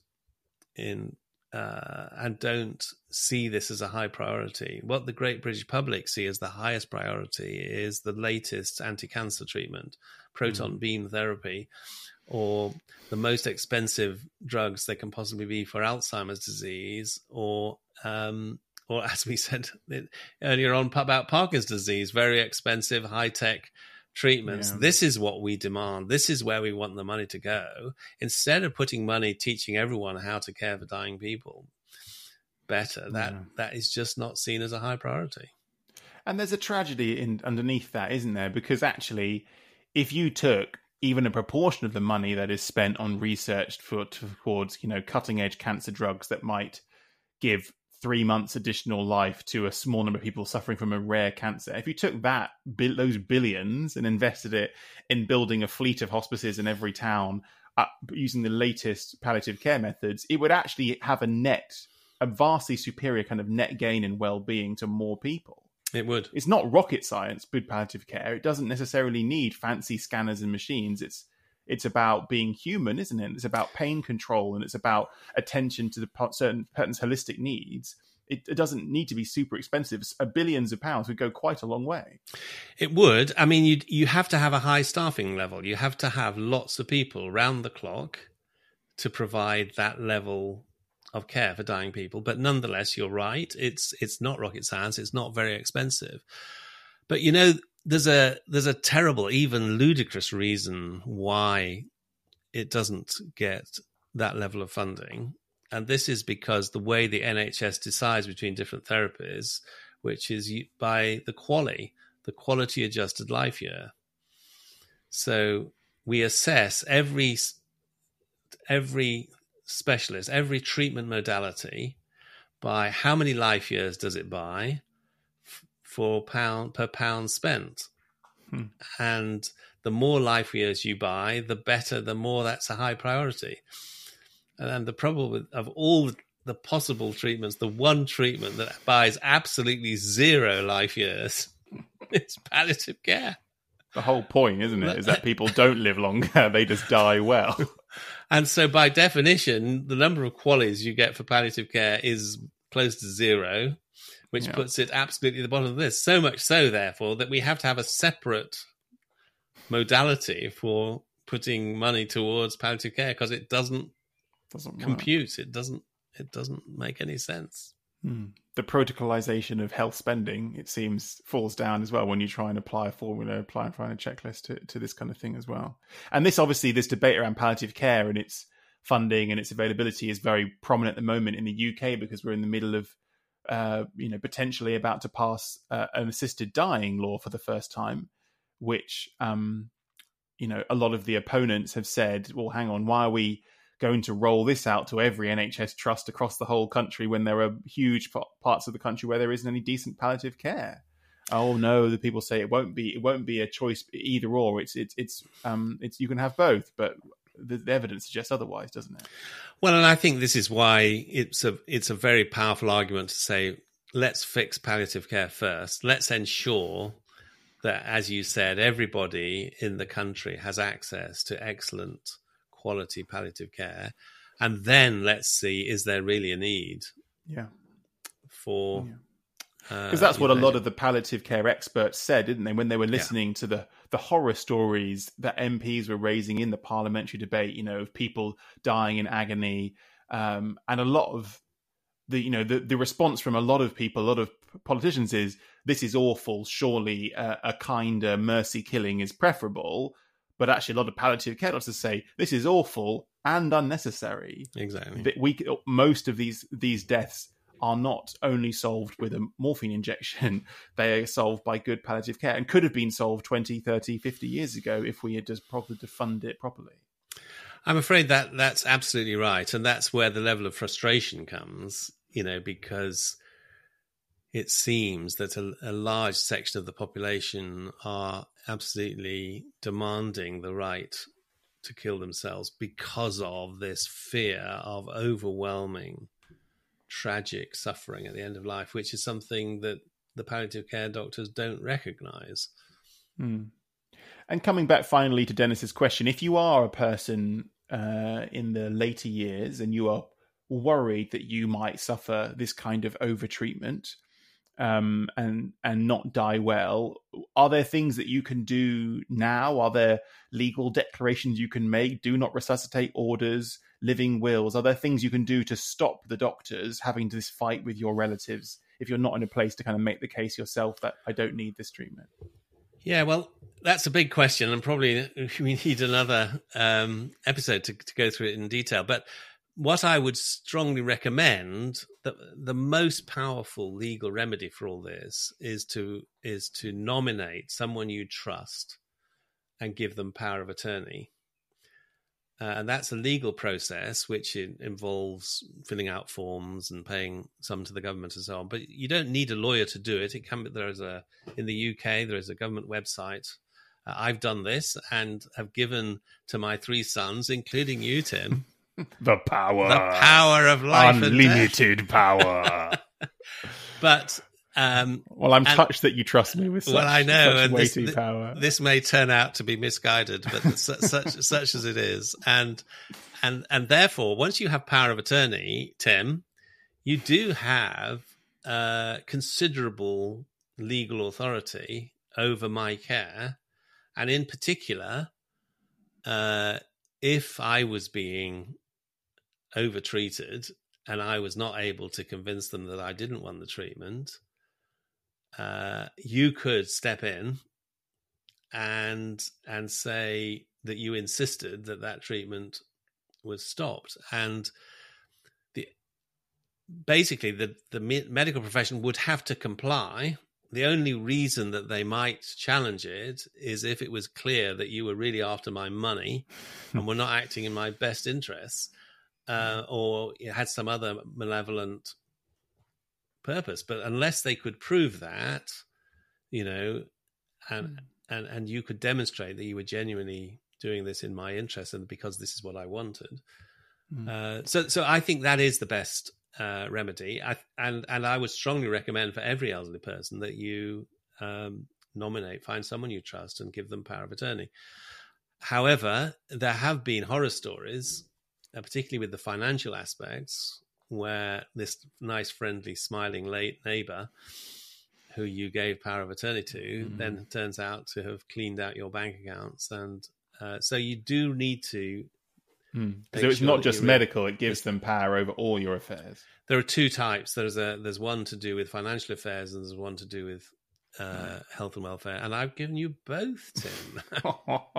in uh, and don't see this as a high priority. What the great British public see as the highest priority is the latest anti-cancer treatment, proton mm. beam therapy, or the most expensive drugs there can possibly be for Alzheimer's disease, or um, or as we said earlier on about Parkinson's disease, very expensive high-tech treatments. Yeah. This is what we demand. This is where we want the money to go. Instead of putting money teaching everyone how to care for dying people better, that yeah. that is just not seen as a high priority. And there's a tragedy in underneath that, isn't there? Because actually, if you took even a proportion of the money that is spent on research for towards, you know, cutting edge cancer drugs that might give three months additional life to a small number of people suffering from a rare cancer. If you took that, those billions, and invested it in building a fleet of hospices in every town uh, using the latest palliative care methods, it would actually have a net, a vastly superior kind of net gain in well-being to more people. It would. It's not rocket science, good palliative care. It doesn't necessarily need fancy scanners and machines. It's It's about being human, isn't it? It's about pain control, and it's about attention to the certain person's holistic needs. It, it doesn't need to be super expensive. A billions of pounds would go quite a long way. It would. I mean, you you have to have a high staffing level. You have to have lots of people round the clock to provide that level of care for dying people. But nonetheless, you're right. It's it's not rocket science. It's not very expensive. But, you know, There's a there's a terrible, even ludicrous reason why it doesn't get that level of funding. And this is because the way the N H S decides between different therapies, which is by the QALY, the quality adjusted life year. So we assess every every specialist, every treatment modality by how many life years does it buy for pound per pound spent. Hmm. And the more life years you buy, the better, the more that's a high priority. And the problem with of all the possible treatments, the one treatment that buys absolutely zero life years is palliative care. The whole point, isn't it, is that people don't live longer, they just die well. And so by definition, the number of QALYs you get for palliative care is close to zero, which yeah. puts it absolutely at the bottom of this. So much so, therefore, that we have to have a separate modality for putting money towards palliative care because it doesn't, doesn't compute. Work. It doesn't. It doesn't make any sense. Hmm. The protocolization of health spending, it seems, falls down as well when you try and apply a formula, apply and find a checklist to, to this kind of thing as well. And this, obviously, this debate around palliative care and its funding and its availability is very prominent at the moment in the U K because we're in the middle of Uh, you know, potentially about to pass uh, an assisted dying law for the first time, which, um, you know, a lot of the opponents have said, well, hang on, why are we going to roll this out to every N H S trust across the whole country when there are huge parts of the country where there isn't any decent palliative care? Oh no, the people say it won't be, it won't be a choice either or. It's, it's, it's, um, it's, you can have both, but the, the evidence suggests otherwise, doesn't it? Well, and I think this is why it's a it's a very powerful argument to say, let's fix palliative care first. Let's ensure that, as you said, everybody in the country has access to excellent quality palliative care. And then let's see, is there really a need yeah. for... Yeah. Because uh, that's what a lot of the palliative care experts said, didn't they, when they were listening yeah. to the, the horror stories that M Ps were raising in the parliamentary debate, you know, of people dying in agony. Um, and a lot of the, you know, the, the response from a lot of people, a lot of politicians is, this is awful. Surely uh, a kinder mercy killing is preferable. But actually a lot of palliative care doctors say, this is awful and unnecessary. Exactly. That we, most of these these deaths are not only solved with a morphine injection, they are solved by good palliative care and could have been solved twenty, thirty, fifty years ago if we had just probably to fund it properly. I'm afraid that that's absolutely right. And that's where the level of frustration comes, you know, because it seems that a, a large section of the population are absolutely demanding the right to kill themselves because of this fear of overwhelming, tragic suffering at the end of life, which is something that the palliative care doctors don't recognize. Mm. And coming back finally to Dennis's question, if you are a person uh, in the later years and you are worried that you might suffer this kind of overtreatment um, and and not die well, are there things that you can do now? Are there legal declarations you can make? Do not resuscitate orders, living wills? Are there things you can do to stop the doctors having this fight with your relatives if you're not in a place to kind of make the case yourself that I don't need this treatment? Yeah, well, that's a big question, and probably we need another um, episode to, to go through it in detail. But what I would strongly recommend, that the most powerful legal remedy for all this is to is to nominate someone you trust and give them power of attorney. Uh, and that's a legal process which involves filling out forms and paying some to the government and so on. But you don't need a lawyer to do it. It can be, there is a in the U K there is a government website. Uh, I've done this and have given to my three sons, including you, Tim, the power, the power of life, unlimited and death. power. But um, well, I'm and, touched that you trust me with such, well, I know, such and weighty this, power. This may turn out to be misguided, but such, such such as it is, and and and therefore, once you have power of attorney, Tim, you do have uh, considerable legal authority over my care, and in particular, uh, if I was being overtreated and I was not able to convince them that I didn't want the treatment, uh, you could step in and and say that you insisted that that treatment was stopped. And the basically the, the medical profession would have to comply. The only reason that they might challenge it is if it was clear that you were really after my money and were not acting in my best interests, uh, or it had some other malevolent purpose. But unless they could prove that, you know, and mm. and and you could demonstrate that you were genuinely doing this in my interest and because this is what I wanted. Mm. Uh, so so I think that is the best uh, remedy. I, and and I would strongly recommend for every elderly person that you um, nominate, find someone you trust and give them power of attorney. However, there have been horror stories, uh, particularly with the financial aspects, where this nice, friendly, smiling late neighbor who you gave power of attorney to mm-hmm. then turns out to have cleaned out your bank accounts. And uh, so you do need to... Mm. So it's sure not just medical, it gives them power over all your affairs. There are two types. There's a there's one to do with financial affairs and there's one to do with uh, health and welfare. And I've given you both, Tim.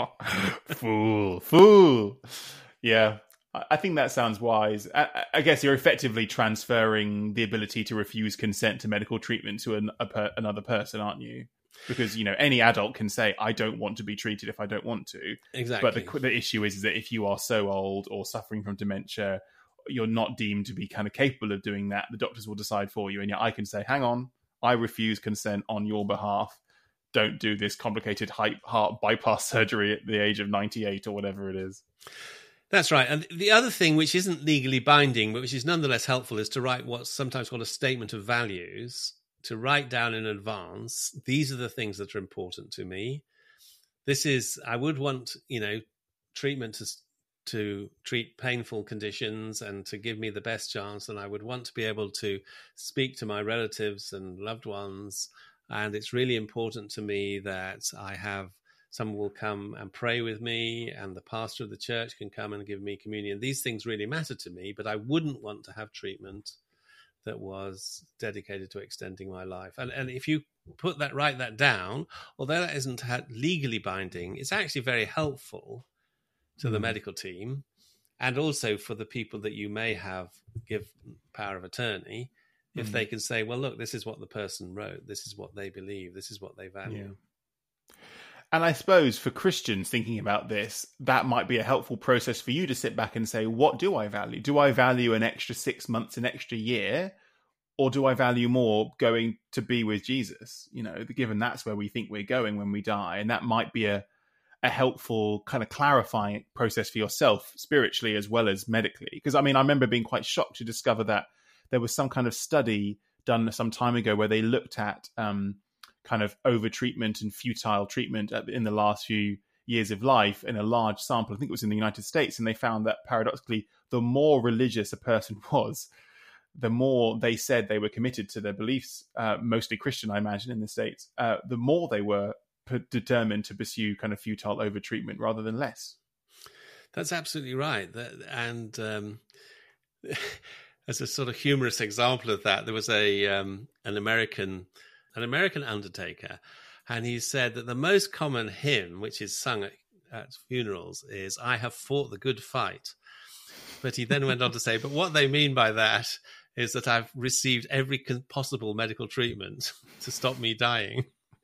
Fool. Fool. Yeah. I think that sounds wise. I, I guess you're effectively transferring the ability to refuse consent to medical treatment to an, a per, another person, aren't you? Because, you know, any adult can say, I don't want to be treated if I don't want to. Exactly. But the, the issue is, is that if you are so old or suffering from dementia, you're not deemed to be kind of capable of doing that. The doctors will decide for you. And yet I can say, hang on, I refuse consent on your behalf. Don't do this complicated heart bypass surgery at the age of ninety-eight or whatever it is. That's right. And the other thing, which isn't legally binding, but which is nonetheless helpful, is to write what's sometimes called a statement of values, to write down in advance, these are the things that are important to me. This is, I would want, you know, treatment to, to treat painful conditions and to give me the best chance. And I would want to be able to speak to my relatives and loved ones. And it's really important to me that I have someone will come and pray with me, and the pastor of the church can come and give me communion. These things really matter to me, but I wouldn't want to have treatment that was dedicated to extending my life. And and if you put that, write that down, although that isn't legally binding, it's actually very helpful to the mm. medical team, and also for the people that you may have give power of attorney, if mm. they can say, well, look, this is what the person wrote, this is what they believe, this is what they value. Yeah. And I suppose for Christians thinking about this, that might be a helpful process for you to sit back and say, what do I value? Do I value an extra six months, an extra year? or do I value more going to be with Jesus? You know, given that's where we think we're going when we die, and that might be a a helpful kind of clarifying process for yourself spiritually as well as medically. Because I mean, I remember being quite shocked to discover that there was some kind of study done some time ago where they looked at um, kind of over treatment and futile treatment in the last few years of life in a large sample. I think it was in the United States, and they found that paradoxically, the more religious a person was, the more they said they were committed to their beliefs, uh, mostly Christian, I imagine, in the States, uh, the more they were determined to pursue kind of futile overtreatment rather than less. That's absolutely right. And um, as a sort of humorous example of that, there was a um, an American an American undertaker, and he said that the most common hymn, which is sung at, at funerals, is "I have fought the good fight." But he then went on to say, but what they mean by that is that I've received every possible medical treatment to stop me dying.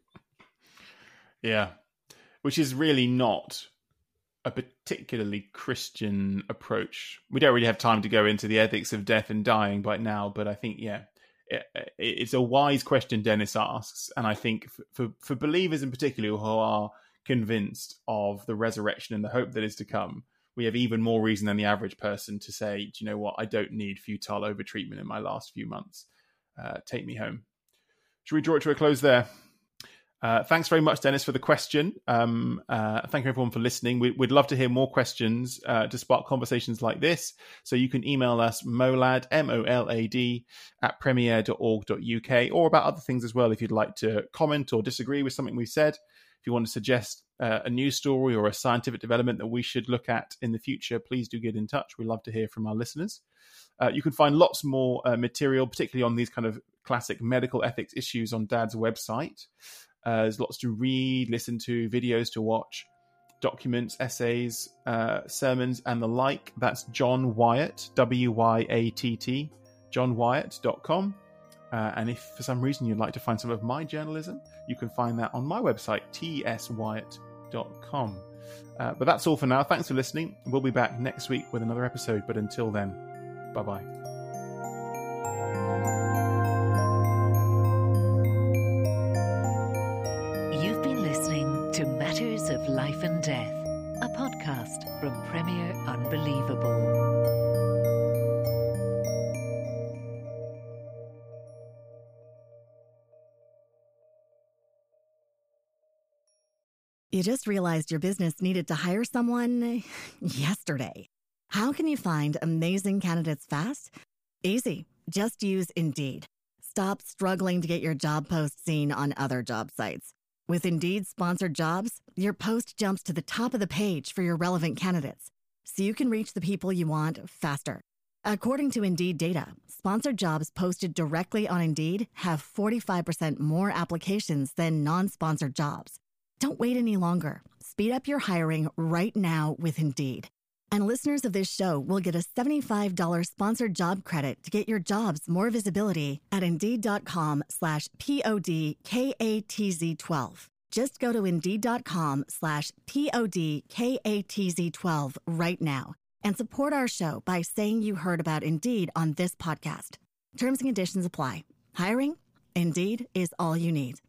Yeah, which is really not a particularly Christian approach. We don't really have time to go into the ethics of death and dying right now, but I think, yeah, it, it's a wise question Dennis asks. And I think for, for believers in particular who are convinced of the resurrection and the hope that is to come, we have even more reason than the average person to say, do you know what, I don't need futile overtreatment in my last few months. Uh, take me home. Should we draw it to a close there? Uh, thanks very much, Dennis, for the question. Um, uh, thank you, everyone, for listening. We, we'd love to hear more questions uh, to spark conversations like this. So you can email us molad, M O L A D, at premier dot org dot U K, or about other things as well if you'd like to comment or disagree with something we've said. If you want to suggest uh, a news story or a scientific development that we should look at in the future, please do get in touch. We love to hear from our listeners. Uh, you can find lots more uh, material, particularly on these kind of classic medical ethics issues, on Dad's website. Uh, there's lots to read, listen to, videos to watch, documents, essays, uh, sermons, and the like. That's John Wyatt, W Y A T T, john wyatt dot com. Uh, and if for some reason you'd like to find some of my journalism, you can find that on my website, t s wyatt dot com. Uh, but that's all for now. Thanks for listening. We'll be back next week with another episode. But until then, bye-bye. To Matters of Life and Death, a podcast from Premier Unbelievable. You just realized your business needed to hire someone yesterday. How can you find amazing candidates fast? Easy. Just use Indeed. Stop struggling to get your job post seen on other job sites. With Indeed sponsored jobs, your post jumps to the top of the page for your relevant candidates, so you can reach the people you want faster. According to Indeed data, sponsored jobs posted directly on Indeed have forty-five percent more applications than non-sponsored jobs. Don't wait any longer. Speed up your hiring right now with Indeed. And listeners of this show will get a seventy-five dollars sponsored job credit to get your jobs more visibility at Indeed.com slash P-O-D-K-A-T-Z-12. Just go to Indeed.com slash P-O-D-K-A-T-Z-12 right now and support our show by saying you heard about Indeed on this podcast. Terms and conditions apply. Hiring? Indeed is all you need.